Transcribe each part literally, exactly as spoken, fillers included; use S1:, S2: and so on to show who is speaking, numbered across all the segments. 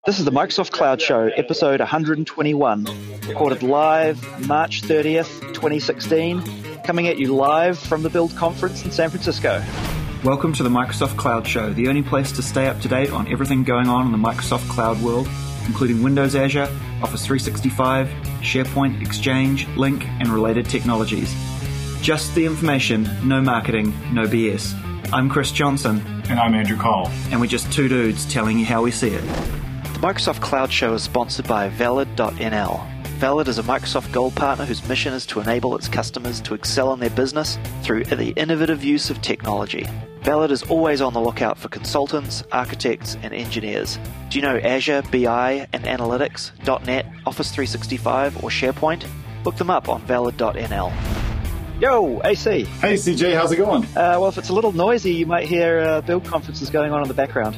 S1: This is the Microsoft Cloud Show, episode one hundred twenty-one, recorded live March thirtieth, twenty sixteen, coming at you live from the Build Conference in San Francisco.
S2: Welcome to the Microsoft Cloud Show, the only place to stay up to date on everything going on in the Microsoft Cloud world, including Windows Azure, Office three sixty-five, SharePoint, Exchange, Lync, and related technologies. Just the information, no marketing, no B S. I'm Chris Johnson.
S3: And I'm Andrew Call.
S2: And we're just two dudes telling you how we see it.
S1: The Microsoft Cloud Show is sponsored by Valid dot N L. Valid is a Microsoft Gold partner whose mission is to enable its customers to excel in their business through the innovative use of technology. Valid is always on the lookout for consultants, architects, and engineers. Do you know Azure, B I, and Analytics, .NET, Office three sixty-five, or SharePoint? Look them up on Valid dot N L. Yo, A C.
S3: Hey, C J, how's it going?
S1: Uh, well, if it's a little noisy, you might hear uh, build conferences going on in the background.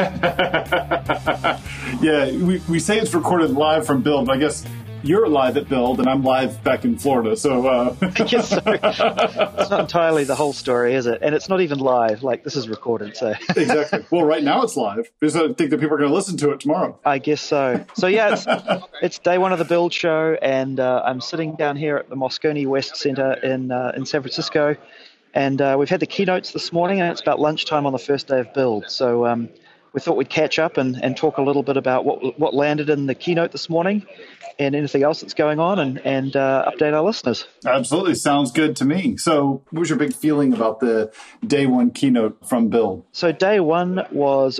S3: Yeah, we, we say it's recorded live from Build, but I guess you're live at Build, and I'm live back in Florida, so... Uh...
S1: I guess so. It's not entirely the whole story, is it? And it's not even live, like this is recorded, so...
S3: Exactly. Well, right now it's live, because I think that people are going to listen to it tomorrow.
S1: I guess so. So yeah, it's, it's day one of the Build show, and uh, I'm sitting down here at the Moscone West Center in, uh, in San Francisco, and uh, we've had the keynotes this morning, and it's about lunchtime on the first day of Build, so... Um, we thought we'd catch up and, and talk a little bit about what what landed in the keynote this morning and anything else that's going on and, and uh, update our listeners.
S3: Absolutely. Sounds good to me. So what was your big feeling about the day one keynote from Build?
S1: So day one was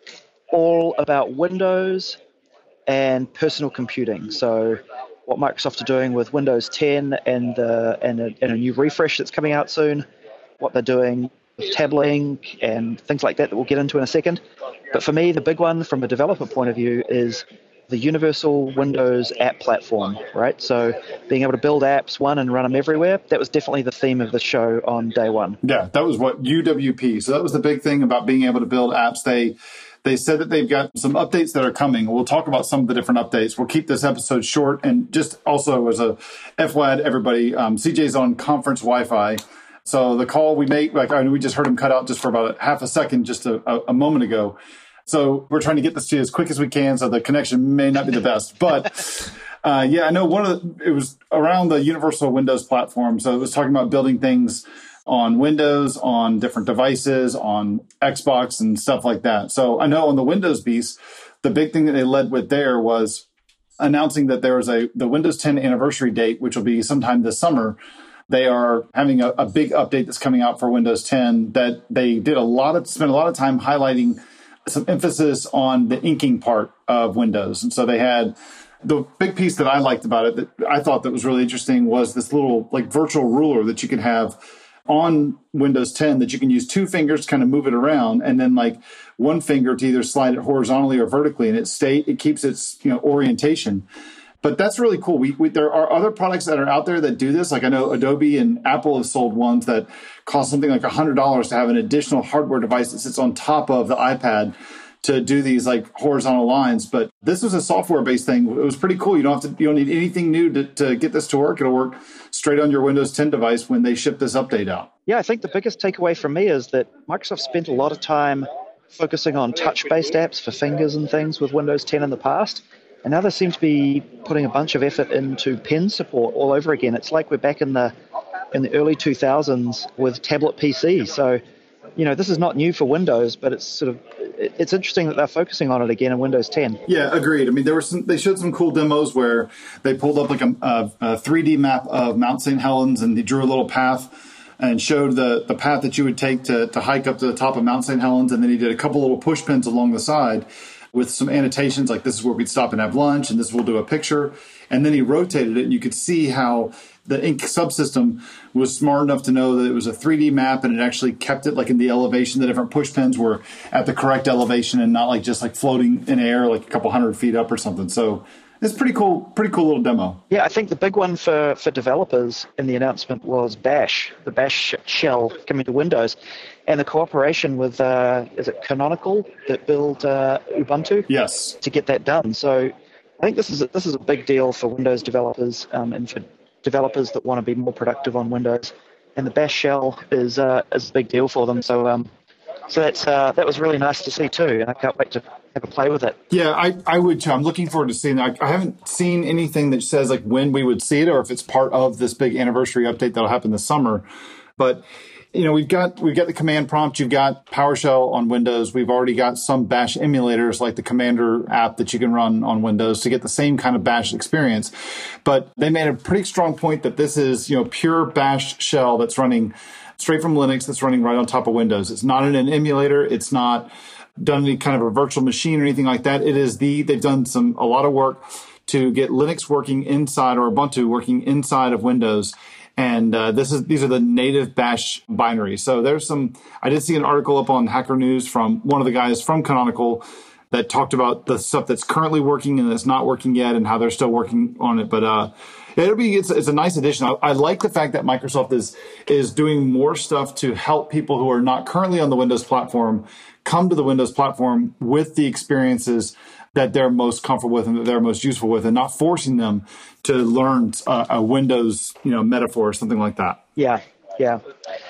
S1: all about Windows and personal computing. So what Microsoft are doing with Windows ten and, uh, and, a, and a new refresh that's coming out soon, what they're doing with TabLink and things like that that we'll get into in a second. But for me, the big one from a developer point of view is the universal Windows app platform, right? So being able to build apps, one, and run them everywhere, that was definitely the theme of the show on day one.
S3: Yeah, that was what U W P. So that was the big thing about being able to build apps. They they said that they've got some updates that are coming. We'll talk about some of the different updates. We'll keep this episode short. And just also as a F Y I to everybody, um, C J's on conference Wi-Fi. So the call we make, like I know we just heard him cut out just for about a half a second just a, a, a moment ago. So we're trying to get this to you as quick as we can, so the connection may not be the best. But uh, yeah, I know one of the, it was around the universal Windows platform. So it was talking about building things on Windows, on different devices, on Xbox and stuff like that. So I know on the Windows piece, the big thing that they led with there was announcing that there was a the Windows ten anniversary date, which will be sometime this summer. They are having a, a big update that's coming out for Windows ten that they did a lot of spent a lot of time highlighting some emphasis on the inking part of Windows. And so they had the big piece that I liked about it that I thought that was really interesting was this little like virtual ruler that you could have on Windows ten that you can use two fingers to kind of move it around and then like one finger to either slide it horizontally or vertically and it stay it keeps its you know orientation. But that's really cool. We, we there are other products that are out there that do this. Like I know Adobe and Apple have sold ones that cost something like one hundred dollars to have an additional hardware device that sits on top of the iPad to do these like horizontal lines. But this was a software-based thing. It was pretty cool. You don't have to. You don't need anything new to, to get this to work. It'll work straight on your Windows ten device when they ship this update out.
S1: Yeah, I think the biggest takeaway from me is that Microsoft spent a lot of time focusing on touch-based apps for fingers and things with Windows ten in the past. And now they seem to be putting a bunch of effort into pen support all over again. It's like we're back in the in the early two thousands with tablet P Cs. So, you know, this is not new for Windows, but it's sort of it's interesting that they're focusing on it again in Windows ten.
S3: Yeah, agreed. I mean, there were some. They showed some cool demos where they pulled up like a, a, a three D map of Mount Saint Helens and they drew a little path and showed the the path that you would take to to hike up to the top of Mount Saint Helens, and then he did a couple little push pins along the side with some annotations like this is where we'd stop and have lunch and this will do a picture. And then he rotated it and you could see how the ink subsystem was smart enough to know that it was a three D map and it actually kept it like in the elevation. The different push pins were at the correct elevation and not like just like floating in air like a couple hundred feet up or something. So it's pretty cool, pretty cool little demo.
S1: Yeah, I think the big one for, for developers in the announcement was Bash, the Bash shell coming to Windows, and the cooperation with, uh, is it Canonical that build uh, Ubuntu?
S3: Yes.
S1: To get that done. So I think this is a, this is a big deal for Windows developers um, and for developers that want to be more productive on Windows. And the Bash shell is uh, is a big deal for them. So um, So that's uh, that was really nice to see too, and I can't wait to have a play with it.
S3: Yeah, I, I would too. I'm looking forward to seeing it. I, I haven't seen anything that says like when we would see it or if it's part of this big anniversary update that'll happen this summer. But you know, we've got we've got the command prompt. You've got PowerShell on Windows. We've already got some Bash emulators like the Commander app that you can run on Windows to get the same kind of Bash experience. But they made a pretty strong point that this is, you know, pure Bash shell that's running straight from Linux, that's running right on top of Windows. It's not in an emulator. It's not done any kind of a virtual machine or anything like that. It is the they've done some a lot of work to get Linux working inside or Ubuntu working inside of Windows. And uh, this is these are the native Bash binaries. So there's some. I did see an article up on Hacker News from one of the guys from Canonical that talked about the stuff that's currently working and that's not working yet, and how they're still working on it. But uh, it'll be it's, it's a nice addition. I, I like the fact that Microsoft is is doing more stuff to help people who are not currently on the Windows platform come to the Windows platform with the experiences that they're most comfortable with and that they're most useful with, and not forcing them to learn uh, a Windows, you know, metaphor or something like that.
S1: Yeah, yeah.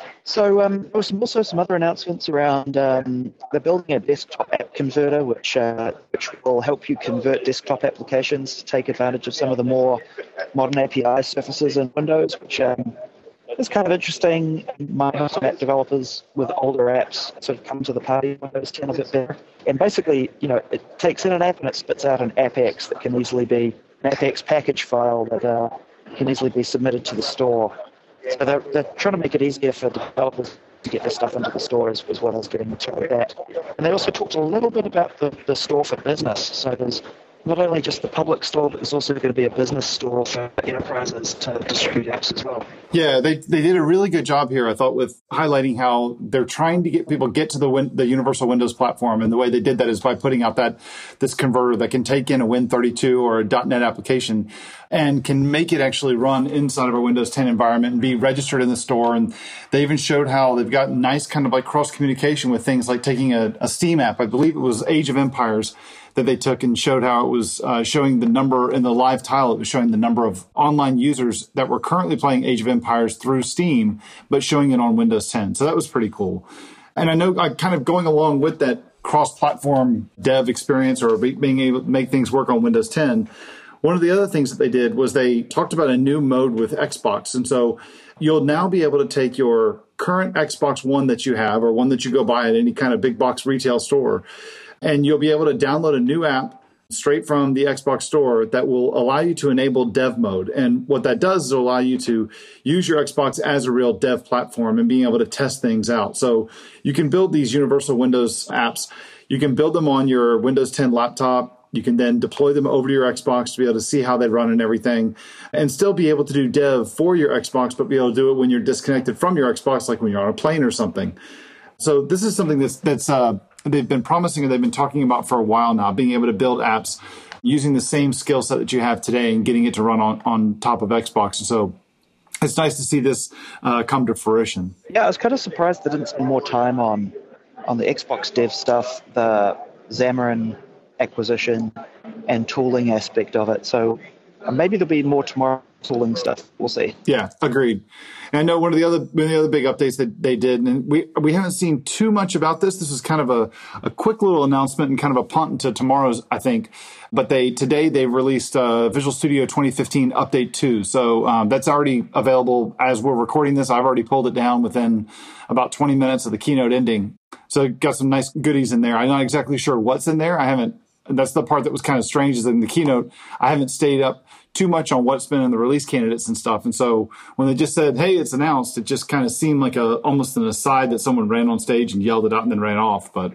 S1: So um, there was also some other announcements around um, they're building a desktop app converter, which uh, which will help you convert desktop applications to take advantage of some of the more modern A P I surfaces in Windows, which um, is kind of interesting. My custom app developers with older apps sort of come to the party in Windows ten a bit better. And basically, you know, it takes in an app and it spits out an AppX that can easily be an AppX package file that uh, can easily be submitted to the store. So they're, they're trying to make it easier for developers to get their stuff into the store as, as well as getting to that. And they also talked a little bit about the, the store for business. So there's not only just the public store, but there's also going to be a business store for enterprises to distribute apps as well.
S3: Yeah, they they did a really good job here, I thought, with highlighting how they're trying to get people get to the win, the Universal Windows platform. And the way they did that is by putting out that this converter that can take in a Win thirty-two or a .NET application and can make it actually run inside of a Windows ten environment and be registered in the store. And they even showed how they've got nice kind of like cross communication with things like taking a, a Steam app. I believe it was Age of Empires that they took and showed how it was uh, showing the number in the live tile. It was showing the number of online users that were currently playing Age of Empires through Steam, but showing it on Windows ten. So that was pretty cool. And I know I kind of going along with that cross-platform dev experience or be, being able to make things work on Windows ten. One of the other things that they did was they talked about a new mode with Xbox. And so you'll now be able to take your current Xbox One that you have or one that you go buy at any kind of big box retail store, and you'll be able to download a new app straight from the Xbox store that will allow you to enable dev mode. And what that does is allow you to use your Xbox as a real dev platform and being able to test things out. So you can build these Universal Windows apps. You can build them on your Windows ten laptop. You can then deploy them over to your Xbox to be able to see how they run and everything, and still be able to do dev for your Xbox, but be able to do it when you're disconnected from your Xbox, like when you're on a plane or something. So this is something that's that's uh, they've been promising and they've been talking about for a while now, being able to build apps using the same skill set that you have today and getting it to run on, on top of Xbox. And so it's nice to see this uh, come to fruition.
S1: Yeah, I was kind of surprised they didn't spend more time on on the Xbox dev stuff, the Xamarin acquisition and tooling aspect of it. So uh, maybe there'll be more tomorrow tooling stuff. We'll see.
S3: Yeah, agreed. And I know one of the other one of the other big updates that they did, and we we haven't seen too much about this. This was kind of a, a quick little announcement and kind of a punt into tomorrow's, I think. But they today they released uh, Visual Studio twenty fifteen Update two. So um, that's already available as we're recording this. I've already pulled it down within about twenty minutes of the keynote ending. So got some nice goodies in there. I'm not exactly sure what's in there. I haven't. That's the part that was kind of strange is in the keynote, I haven't stayed up too much on what's been in the release candidates and stuff. And so when they just said, hey, it's announced, it just kind of seemed like a almost an aside that someone ran on stage and yelled it out and then ran off. But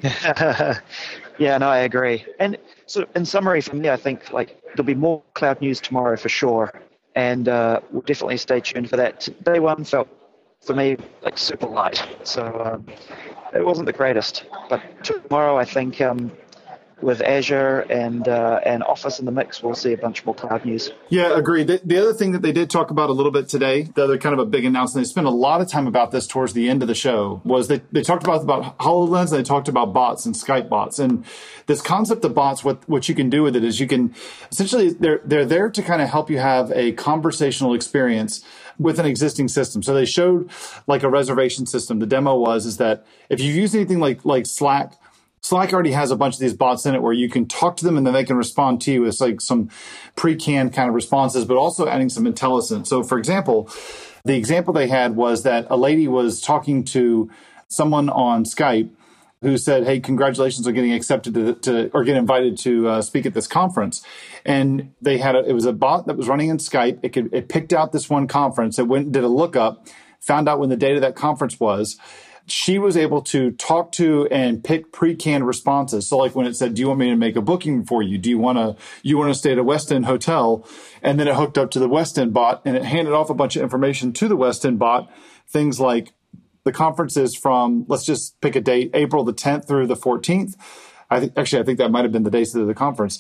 S1: yeah, no, I agree. And so in summary for me, I think like there'll be more cloud news tomorrow for sure. And uh, we'll definitely stay tuned for that. Day one felt for me like super light. So um, it wasn't the greatest. But tomorrow, I think um, with Azure and uh, and Office in the mix, we'll see a bunch more cloud news.
S3: Yeah, agreed. The, the other thing that they did talk about a little bit today, the other kind of a big announcement, they spent a lot of time about this towards the end of the show, was they, they talked about, about HoloLens, and they talked about bots and Skype bots. And this concept of bots, what, what you can do with it is you can, essentially, they're, they're there to kind of help you have a conversational experience with an existing system. So they showed like a reservation system. The demo was is that if you use anything like like Slack, Slack already has a bunch of these bots in it where you can talk to them and then they can respond to you with like some pre-canned kind of responses, but also adding some intelligence. So for example, the example they had was that a lady was talking to someone on Skype who said, hey, congratulations on getting accepted to, to or get invited to uh, speak at this conference. And they had a, it was a bot that was running in Skype. It could, it picked out this one conference. It went and did a lookup, found out when the date of that conference was. She was able to talk to and pick pre-canned responses. So like when it said, do you want me to make a booking for you? Do you want to, you want to stay at a West End hotel? And then it hooked up to the West End bot and it handed off a bunch of information to the West End bot. Things like the conference is from, let's just pick a date, April the tenth through the fourteenth. I think, actually, I think that might've been the dates of the conference.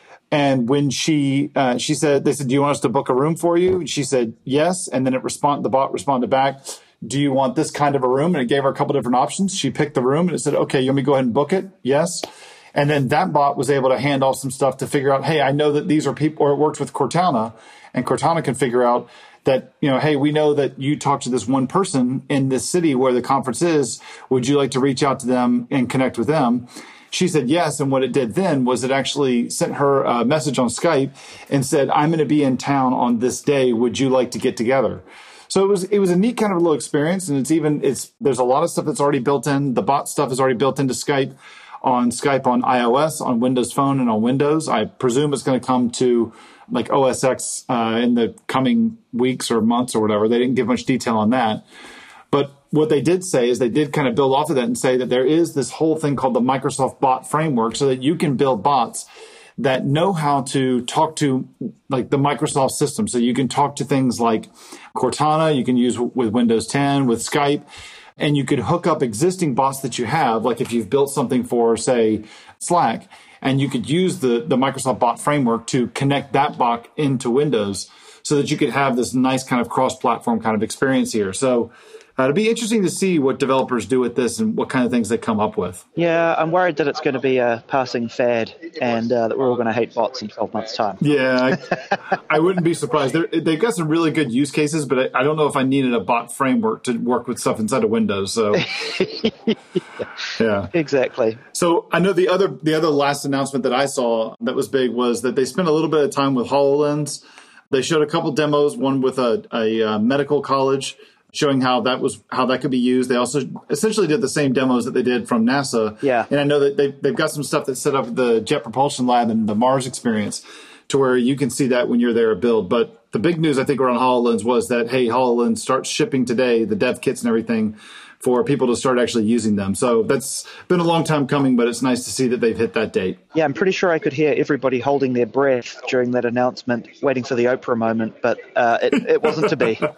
S3: And when she, uh, she said, they said, do you want us to book a room for you? And she said, yes. And then it respond, the bot responded back, do you want this kind of a room? And it gave her a couple different options. She picked the room and it said, okay, you want me to go ahead and book it? Yes. And then that bot was able to hand off some stuff to figure out, hey, I know that these are people, or it works with Cortana, and Cortana can figure out that, you know, hey, we know that you talked to this one person in this city where the conference is. Would you like to reach out to them and connect with them? She said yes. And what it did then was it actually sent her a message on Skype and said, I'm going to be in town on this day. Would you like to get together? So it was it was a neat kind of a little experience. And it's even, it's there's a lot of stuff that's already built in. The bot stuff is already built into Skype on Skype on iOS, on Windows Phone, and on Windows. I presume it's going to come to like O S X uh, in the coming weeks or months or whatever. They didn't give much detail on that. But what they did say is they did kind of build off of that and say that there is this whole thing called the Microsoft Bot Framework so that you can build bots that know how to talk to like the Microsoft system. So you can talk to things like Cortana, you can use with Windows ten, with Skype, and you could hook up existing bots that you have. Like if you've built something for, say, Slack, and you could use the, the Microsoft Bot Framework to connect that bot into Windows so that you could have this nice kind of cross-platform kind of experience here. So uh, it'll be interesting to see what developers do with this and what kind of things they come up with.
S1: Yeah, I'm worried that it's going to be a passing fad and uh, that we're all going to hate bots in twelve months' time.
S3: Yeah, I, I wouldn't be surprised. They're, they've got some really good use cases, but I, I don't know if I needed a bot framework to work with stuff inside of Windows. So, yeah,
S1: exactly.
S3: So I know the other the other last announcement that I saw that was big was that they spent a little bit of time with HoloLens. They showed a couple demos, one with a, a, a medical college, showing how that was how that could be used. They also essentially did the same demos that they did from NASA.
S1: Yeah.
S3: And I know that they've, they've got some stuff that set up the Jet Propulsion Lab and the Mars experience to where you can see that when you're there at build. But the big news, I think, around HoloLens was that, hey, HoloLens starts shipping today, the dev kits and everything, for people to start actually using them. So that's been a long time coming, but it's nice to see that they've hit that date.
S1: Yeah, I'm pretty sure I could hear everybody holding their breath during that announcement, waiting for the Oprah moment, but uh, it, it wasn't to be.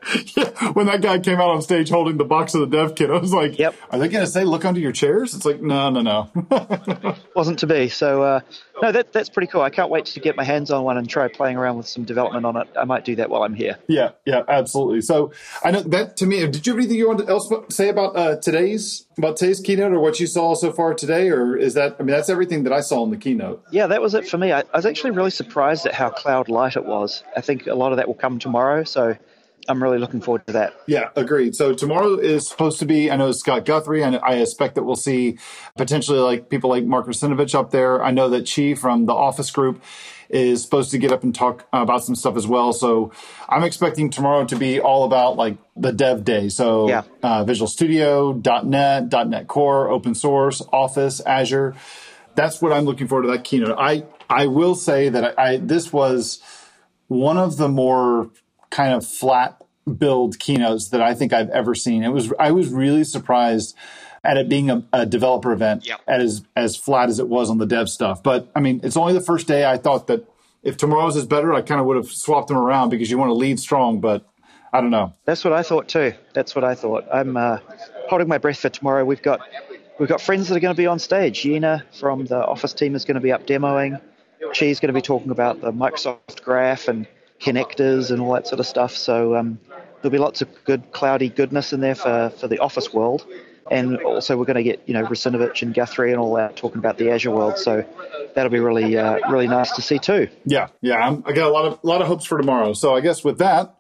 S3: Yeah, when that guy came out on stage holding the box of the dev kit, I was like,
S1: yep.
S3: Are they going to say, look under your chairs? It's like, no, no, no.
S1: Wasn't to be. So, uh, no, that that's pretty cool. I can't wait to get my hands on one and try playing around with some development on it. I might do that while I'm here.
S3: Yeah, yeah, absolutely. So I know that to me, did you have anything you want to else say about uh, today's, about today's keynote or what you saw so far today? Or is that, I mean, that's everything that I saw in the keynote.
S1: Yeah, that was it for me. I, I was actually really surprised at how cloud light it was. I think a lot of that will come tomorrow. So I'm really looking forward to that.
S3: Yeah, agreed. So tomorrow is supposed to be, I know Scott Guthrie, and I expect that we'll see potentially like people like Mark Russinovich up there. I know that Chi from the Office Group is supposed to get up and talk about some stuff as well. So I'm expecting tomorrow to be all about like the dev day. So
S1: yeah.
S3: uh, Visual Studio, .NET, .NET Core, open source, Office, Azure. That's what I'm looking forward to that keynote. I, I will say that I, I this was one of the more kind of flat build keynotes that I think I've ever seen. It was I was really surprised at it being a, a developer event
S1: yep.
S3: as as flat as it was on the dev stuff. But I mean, it's only the first day. I thought that if tomorrow's is better, I kind of would have swapped them around because you want to lead strong. But I don't know.
S1: That's what I thought too. That's what I thought. I'm uh, holding my breath for tomorrow. We've got we've got friends that are going to be on stage. Yena from the Office team is going to be up demoing. She's going to be talking about the Microsoft Graph and connectors and all that sort of stuff. So um, there'll be lots of good cloudy goodness in there for, for the Office world. And also we're going to get, you know, Russinovich and Guthrie and all that talking about the Azure world. So that'll be really, uh, really nice to see too.
S3: Yeah. Yeah. I'm, I got a lot of, a lot of hopes for tomorrow. So I guess with that,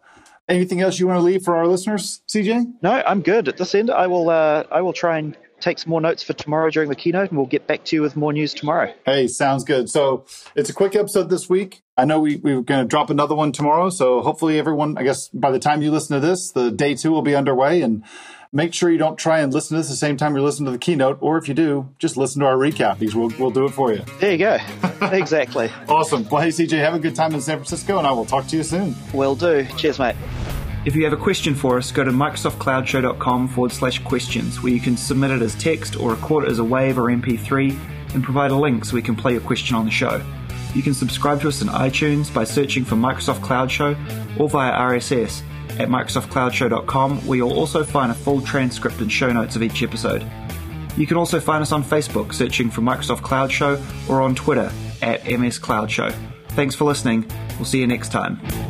S3: Anything else you want to leave for our listeners, C J?
S1: No, I'm good at this end. I will uh, I will try and take some more notes for tomorrow during the keynote, and we'll get back to you with more news tomorrow.
S3: Hey, sounds good. So it's a quick episode this week. I know we, we're going to drop another one tomorrow, so hopefully everyone, I guess by the time you listen to this, the day two will be underway, and make sure you don't try and listen to this at the same time you're listening to the keynote, or if you do, just listen to our recap, because we'll, we'll do it for you.
S1: There you go. Exactly.
S3: Awesome. Well, hey, C J, have a good time in San Francisco, and I will talk to you soon.
S1: Will do. Cheers, mate.
S2: If you have a question for us, go to microsoftcloudshow.com forward slash questions, where you can submit it as text or record it as a WAV or M P three and provide a link so we can play your question on the show. You can subscribe to us in iTunes by searching for Microsoft Cloud Show or via R S S at microsoft cloud show dot com, where you'll also find a full transcript and show notes of each episode. You can also find us on Facebook searching for Microsoft Cloud Show or on Twitter at M S Cloud Show. Thanks for listening. We'll see you next time.